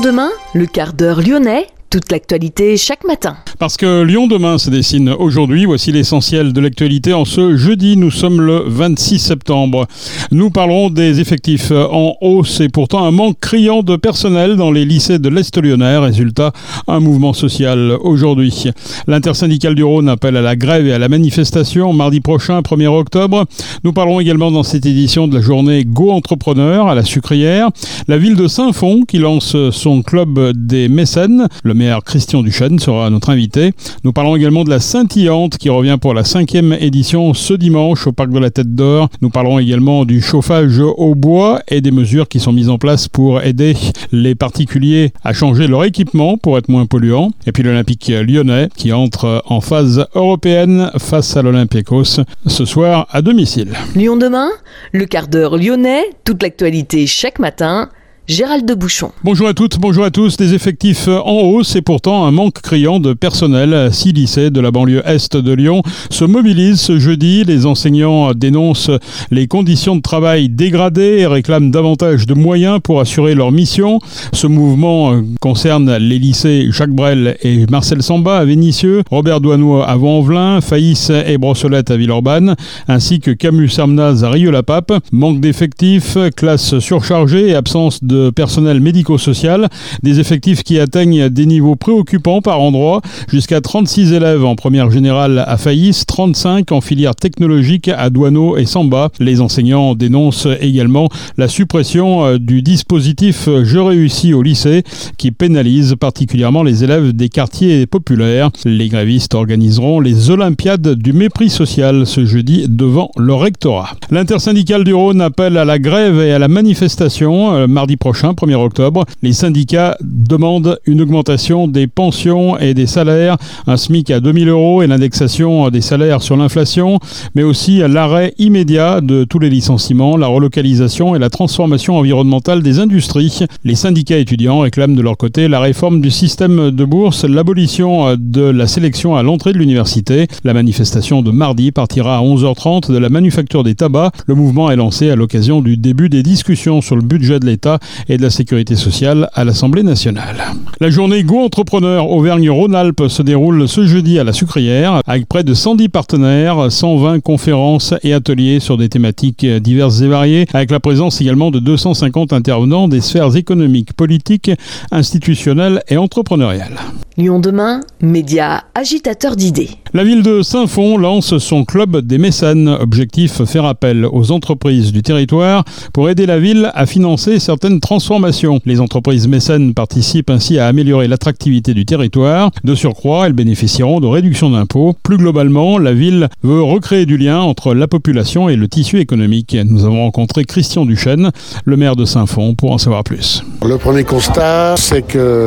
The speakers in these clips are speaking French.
demain, le quart d'heure lyonnais, toute l'actualité chaque matin. Parce que Lyon demain se dessine aujourd'hui, voici l'essentiel de l'actualité en ce jeudi, nous sommes le 26 septembre. Nous parlerons des effectifs en hausse et pourtant un manque criant de personnel dans les lycées de l'Est lyonnais. Résultat, un mouvement social aujourd'hui. L'intersyndicale du Rhône appelle à la grève et à la manifestation mardi prochain, 1er octobre. Nous parlerons également dans cette édition de la journée Go Entrepreneur à la Sucrière. La ville de Saint-Fond qui lance son club des mécènes. Le maire Christian Duchesne sera notre invité. Nous parlons également de la scintillante qui revient pour la 5e édition ce dimanche au parc de la Tête d'Or. Nous parlerons également du chauffage au bois et des mesures qui sont mises en place pour aider les particuliers à changer leur équipement pour être moins polluants. Et puis l'Olympique lyonnais qui entre en phase européenne face à l'Olympiakos ce soir à domicile. Lyon demain, le quart d'heure lyonnais, toute l'actualité chaque matin. Gérald de Bouchon. Bonjour à toutes, bonjour à tous. Des effectifs en hausse et pourtant un manque criant de personnel. 6 lycées de la banlieue est de Lyon se mobilisent ce jeudi. Les enseignants dénoncent les conditions de travail dégradées et réclament davantage de moyens pour assurer leur mission. Ce mouvement concerne les lycées Jacques Brel et Marcel Samba à Vénissieux, Robert Doisneau à Vaux-en-Velin, Faïs et Brossolette à Villeurbanne, ainsi que Camus-Sermenaz à Rieux-la-Pape. Manque d'effectifs, classes surchargées et absence de personnel médico-social, des effectifs qui atteignent des niveaux préoccupants par endroits, jusqu'à 36 élèves en première générale à Faïs, 35 en filière technologique à Doisneau et Samba. Les enseignants dénoncent également la suppression du dispositif Je réussis au lycée qui pénalise particulièrement les élèves des quartiers populaires. Les grévistes organiseront les Olympiades du mépris social ce jeudi devant le rectorat. L'intersyndicale du Rhône appelle à la grève et à la manifestation mardi prochain, 1er octobre. Les syndicats demandent une augmentation des pensions et des salaires, un SMIC à 2 000 € et l'indexation des salaires sur l'inflation, mais aussi l'arrêt immédiat de tous les licenciements, la relocalisation et la transformation environnementale des industries. Les syndicats étudiants réclament de leur côté la réforme du système de bourse, l'abolition de la sélection à l'entrée de l'université. La manifestation de mardi partira à 11h30 de la Manufacture des Tabacs. Le mouvement est lancé à l'occasion du début des discussions sur le budget de l'État et de la sécurité sociale à l'Assemblée nationale. La journée Go Entrepreneur Auvergne-Rhône-Alpes se déroule ce jeudi à la Sucrière avec près de 110 partenaires, 120 conférences et ateliers sur des thématiques diverses et variées, avec la présence également de 250 intervenants des sphères économiques, politiques, institutionnelles et entrepreneuriales. Lyon demain, média agitateur d'idées. La ville de Saint-Fond lance son club des mécènes. Objectif, faire appel aux entreprises du territoire pour aider la ville à financer certaines transformations. Les entreprises mécènes participent ainsi à améliorer l'attractivité du territoire. De surcroît, elles bénéficieront de réductions d'impôts. Plus globalement, la ville veut recréer du lien entre la population et le tissu économique. Nous avons rencontré Christian Duchesne, le maire de Saint-Fond, pour en savoir plus. Le premier constat, c'est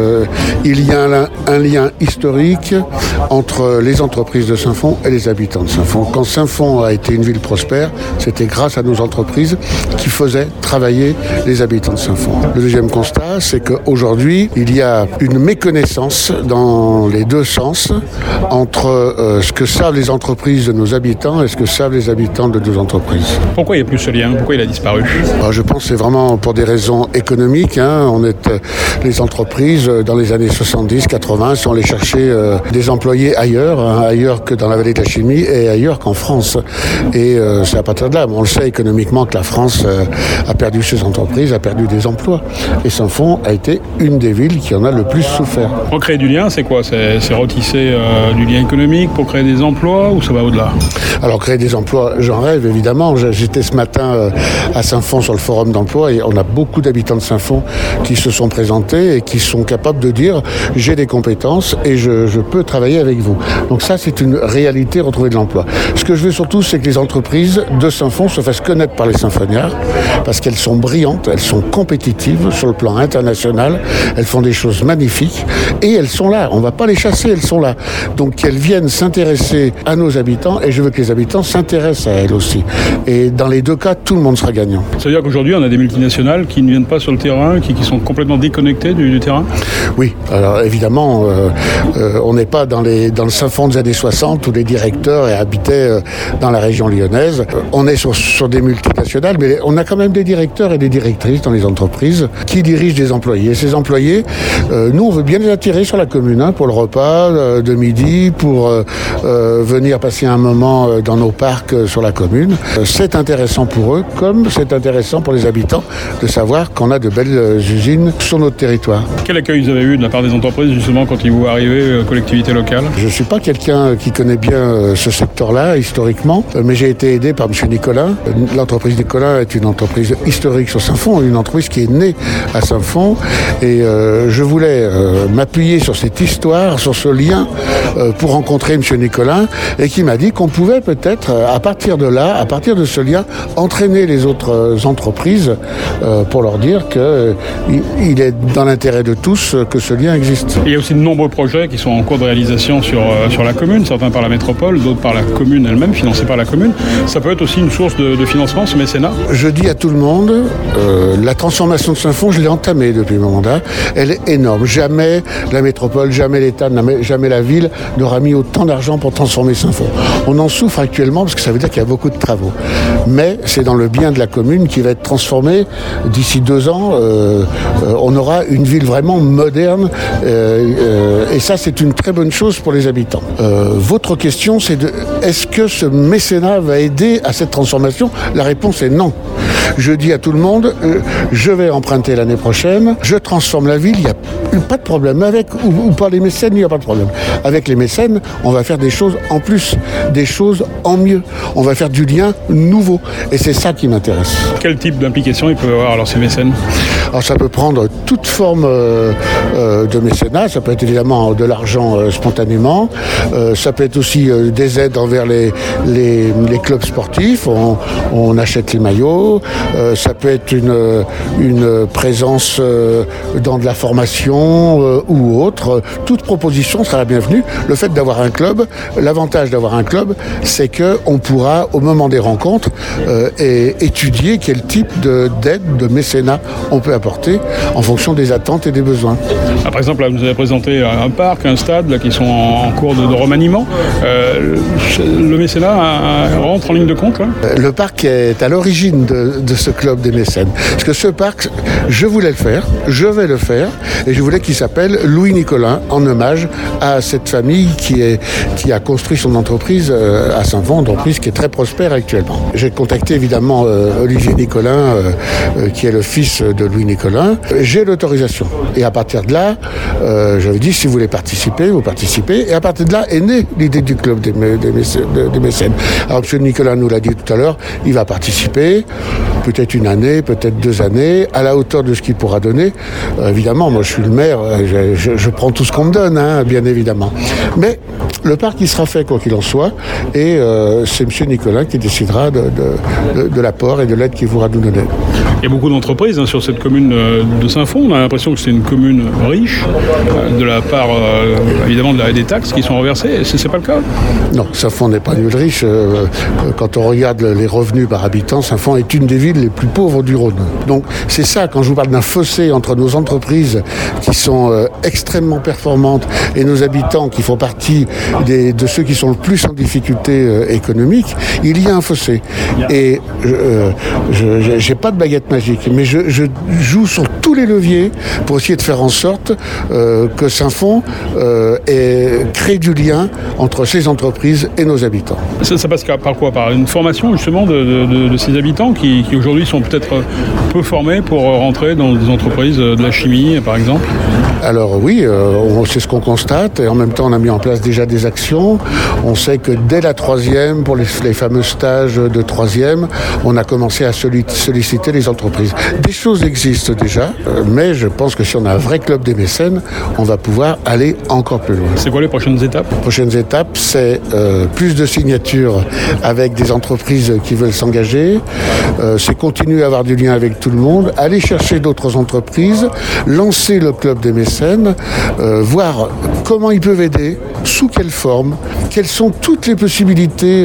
qu'il y a un lien historique entre les entreprises de Saint-Fond et les habitants de Saint-Fond. Quand Saint-Fond a été une ville prospère, c'était grâce à nos entreprises qui faisaient travailler les habitants de Saint-Fond. Le deuxième constat, c'est qu'aujourd'hui, il y a une méconnaissance dans les deux sens entre ce que savent les entreprises de nos habitants et ce que savent les habitants de nos entreprises. Pourquoi il n'y a plus ce lien ? Pourquoi il a disparu ? Je pense que c'est vraiment pour des raisons économiques. Les entreprises, dans les années 70, 80, sont allées chercher des employés ailleurs que dans la vallée de la Chimie et ailleurs qu'en France. Et c'est à partir de là, on le sait économiquement que la France a perdu ses entreprises, a perdu des emplois. Et Saint-Fond a été une des villes qui en a le plus souffert. Pour créer du lien, c'est quoi ? C'est retisser du lien économique pour créer des emplois ou ça va au-delà ? Alors créer des emplois, j'en rêve évidemment. J'étais ce matin à Saint-Fond sur le forum d'emploi et on a beaucoup d'habitants de Saint-Fond qui se sont présentés et qui sont capables de dire j'ai des compétences et je peux travailler avec vous. Donc ça, c'est une réalité, retrouver de l'emploi. Ce que je veux surtout, c'est que les entreprises de Saint-Fond se fassent connaître par les Symphoniards parce qu'elles sont brillantes, elles sont compétitives sur le plan international, elles font des choses magnifiques et elles sont là. On ne va pas les chasser, elles sont là. Donc qu'elles viennent s'intéresser à nos habitants et je veux que les habitants s'intéressent à elles aussi. Et dans les deux cas, tout le monde sera gagnant. Ça veut dire qu'aujourd'hui, on a des multinationales qui ne viennent pas sur le terrain, qui sont complètement déconnectées du terrain ? Oui, alors évidemment, On n'est pas dans le fin fond des années 60 où les directeurs habitaient dans la région lyonnaise. On est sur des multinationales, mais on a quand même des directeurs et des directrices dans les entreprises qui dirigent des employés. Ces employés, nous, on veut bien les attirer sur la commune pour le repas de midi, pour venir passer un moment dans nos parcs sur la commune. C'est intéressant pour eux, comme c'est intéressant pour les habitants de savoir qu'on a de belles usines sur notre territoire. Quel accueil vous avez eu de la part des entreprises justement quand ils vous voient arriver, collectivité locale ? Je ne suis pas quelqu'un qui connaît bien ce secteur-là historiquement, mais j'ai été aidé par M. Nicolin. L'entreprise Nicolin est une entreprise historique sur Saint-Fond, une entreprise qui est née à Saint-Fond, et je voulais m'appuyer sur cette histoire, sur ce lien pour rencontrer M. Nicolin, et qui m'a dit qu'on pouvait peut-être, à partir de là, à partir de ce lien, entraîner les autres entreprises pour leur dire qu'il est dans l'intérêt de tous que ce lien existe. Il y a aussi de nombreux projets qui sont en cours de réalisation sur la commune, certains par la métropole, d'autres par la commune elle-même, financés par la commune. Ça peut être aussi une source de financement, ce mécénat ? Je dis à tout le monde, la transformation de Saint-Fond, je l'ai entamée depuis mon mandat. Elle est énorme. Jamais la métropole, jamais l'État, jamais la ville n'aura mis autant d'argent pour transformer Saint-Fond. On en souffre actuellement parce que ça veut dire qu'il y a beaucoup de travaux. Mais c'est dans le bien de la commune qui va être transformée. D'ici 2 ans, on aura une ville vraiment moderne. Et ça, c'est une très bonne chose pour les habitants. Votre question, c'est est-ce que ce mécénat va aider à cette transformation ? La réponse est non. Je dis à tout le monde, je vais emprunter l'année prochaine, je transforme la ville, il n'y a pas de problème. Avec ou pas les mécènes, il n'y a pas de problème. Avec les mécènes, on va faire des choses en plus, des choses en mieux. On va faire du lien nouveau. Et c'est ça qui m'intéresse. Quel type d'implication il peut avoir alors ces mécènes ? Alors ça peut prendre toute forme de mécénat, ça peut être évidemment de l'argent spontanément, ça peut être aussi des aides envers les clubs sportifs, on achète les maillots, ça peut être une présence dans de la formation ou autre. Toute proposition sera la bienvenue. Le fait d'avoir un club, l'avantage d'avoir un club, c'est qu'on pourra au moment des rencontres étudier quel type d'aide, de mécénat on peut apporter en fonction des attentes et des besoins. Par exemple, là, vous avez présenté un parc, un stade là, qui sont en cours de remaniement. Le mécénat rentre en ligne de compte là ? Le parc est à l'origine de ce club des mécènes. Parce que ce parc, je voulais le faire, je vais le faire, et je voulais qu'il s'appelle Louis Nicolin, en hommage à cette famille qui a construit son entreprise à Saint-Fond, une entreprise qui est très prospère actuellement. J'ai contacté évidemment Olivier Nicolin, qui est le fils de Louis Nicolin. J'ai l'autorisation. Et à partir de là, je lui ai dit, si vous voulez participer, vous participez. Et à partir de là est née l'idée du club des mécènes. Alors, M. Nicolin nous l'a dit tout à l'heure, il va participer, peut-être 1 année, peut-être 2 années, à la hauteur de ce qu'il pourra donner. Évidemment, moi je suis le maire, je prends tout ce qu'on me donne, bien évidemment. Mais le parc, il sera fait quoi qu'il en soit, et c'est M. Nicolin qui décidera de l'apport et de l'aide qu'il voudra nous donner. Il y a beaucoup d'entreprises sur cette commune de Saint-Fond. On a l'impression que c'est une commune riche, de la part évidemment des taxes qui sont reversées. C'est pas le cas ? Non, Saint-Fond n'est pas une ville riche. Quand on regarde les revenus par habitant, Saint-Fond est une des villes les plus pauvres du Rhône. Donc c'est ça, quand je vous parle d'un fossé entre nos entreprises qui sont extrêmement performantes et nos habitants qui font partie de ceux qui sont le plus en difficulté économique, il y a un fossé. Et j'ai pas de baguette magique, mais je joue sur tous les leviers pour essayer de faire en sorte que Saint-Fond crée du lien entre ces entreprises et nos habitants. Ça passe par quoi ? Par une formation justement de ces habitants qui aujourd'hui sont peut-être peu formés pour rentrer dans des entreprises de la chimie, par exemple ? Alors oui, c'est ce qu'on constate, et en même temps on a mis en place déjà des actions. On sait que dès la 3e, pour les fameux stages de 3e, on a commencé à solliciter les entreprises. Des choses existent déjà, mais je pense que si on a un vrai club des mécènes, on va pouvoir aller encore plus loin. C'est quoi les prochaines étapes ? Les prochaines étapes, c'est plus de signatures avec des entreprises qui veulent s'engager, c'est continuer à avoir du lien avec tout le monde, aller chercher d'autres entreprises, lancer le club des mécènes, voir comment ils peuvent aider, sous quelle quelle forme, quelles sont toutes les possibilités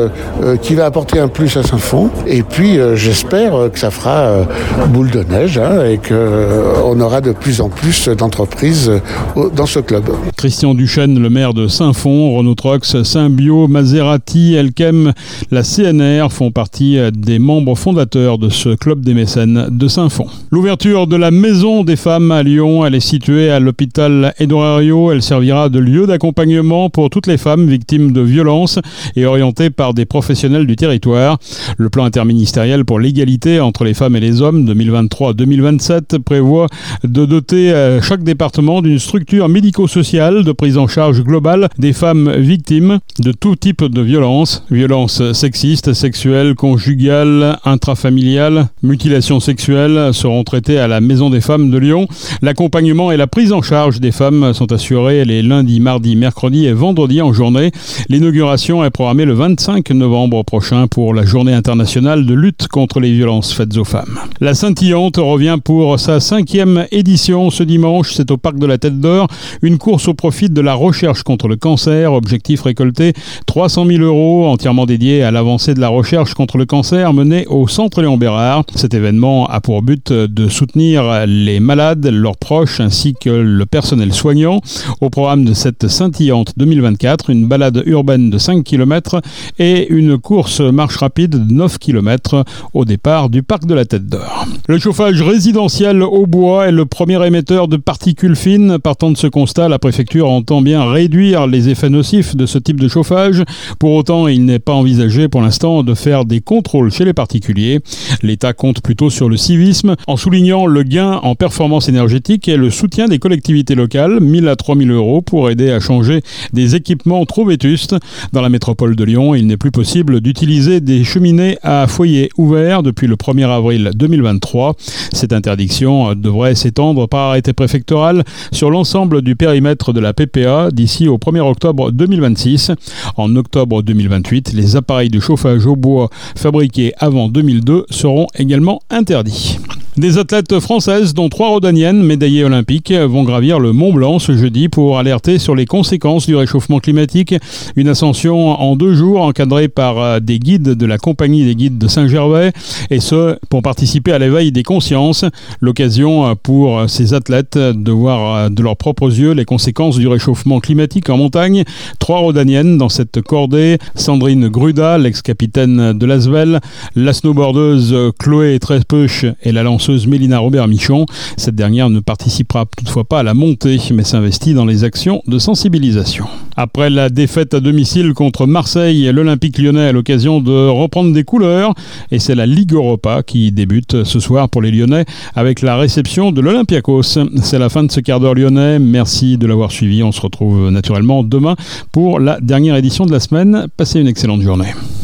qui va apporter un plus à Saint-Fond. Et puis j'espère que ça fera boule de neige et qu'on aura de plus en plus d'entreprises dans ce club. Christian Duchesne, le maire de Saint-Fond, Renault Trucks, Symbio, Maserati, Elkem, la CNR font partie des membres fondateurs de ce club des mécènes de Saint-Fond. L'ouverture de la Maison des femmes à Lyon, elle est située à l'hôpital Édouard Herriot. Elle servira de lieu d'accompagnement pour toutes les femmes victimes de violences et orientées par des professionnels du territoire. Le plan interministériel pour l'égalité entre les femmes et les hommes 2023-2027 prévoit de doter chaque département d'une structure médico-sociale de prise en charge globale des femmes victimes de tout type de violences. Violences sexistes, sexuelles, conjugales, intrafamiliales, mutilations sexuelles seront traitées à la Maison des femmes de Lyon. L'accompagnement et la prise en charge des femmes sont assurés les lundis, mardis, mercredis et vendredis en journée. L'inauguration est programmée le 25 novembre prochain pour la journée internationale de lutte contre les violences faites aux femmes. La Scintillante revient pour sa 5e édition ce dimanche. C'est au Parc de la Tête d'Or. Une course au profit de la recherche contre le cancer. Objectif récolté 300 000 € entièrement dédié à l'avancée de la recherche contre le cancer menée au Centre Léon Bérard. Cet événement a pour but de soutenir les malades, leurs proches ainsi que le personnel soignant. Au programme de cette Scintillante 2024, une balade urbaine de 5 km et une course marche rapide de 9 km au départ du Parc de la Tête d'Or. Le chauffage résidentiel au bois est le premier émetteur de particules fines. Partant de ce constat, la préfecture entend bien réduire les effets nocifs de ce type de chauffage. Pour autant, il n'est pas envisagé pour l'instant de faire des contrôles chez les particuliers. L'État compte plutôt sur le civisme en soulignant le gain en performance énergétique et le soutien des collectivités locales, 1 000 à 3 000 € pour aider à changer des équipements trop vétustes. Dans la métropole de Lyon, il n'est plus possible d'utiliser des cheminées à foyer ouvert depuis le 1er avril 2023. Cette interdiction devrait s'étendre par arrêté préfectoral sur l'ensemble du périmètre de la PPA d'ici au 1er octobre 2026. En octobre 2028, les appareils de chauffage au bois fabriqués avant 2002 seront également interdits. Des athlètes françaises, dont 3 rhodaniennes médaillées olympiques, vont gravir le Mont Blanc ce jeudi pour alerter sur les conséquences du réchauffement climatique. Une ascension en 2 jours encadrée par des guides de la Compagnie des guides de Saint-Gervais, et ce, pour participer à l'éveil des consciences. L'occasion pour ces athlètes de voir de leurs propres yeux les conséquences du réchauffement climatique en montagne. 3 rhodaniennes dans cette cordée: Sandrine Gruda, l'ex-capitaine de l'Asvel, la snowboardeuse Chloé Trespeuch et la lanceuse Mélina Robert-Michon. Cette dernière ne participera toutefois pas à la montée, mais s'investit dans les actions de sensibilisation. Après la défaite à domicile contre Marseille, l'Olympique lyonnais a l'occasion de reprendre des couleurs, et c'est la Ligue Europa qui débute ce soir pour les Lyonnais avec la réception de l'Olympiakos. C'est la fin de ce quart d'heure lyonnais. Merci de l'avoir suivi. On se retrouve naturellement demain pour la dernière édition de la semaine. Passez une excellente journée.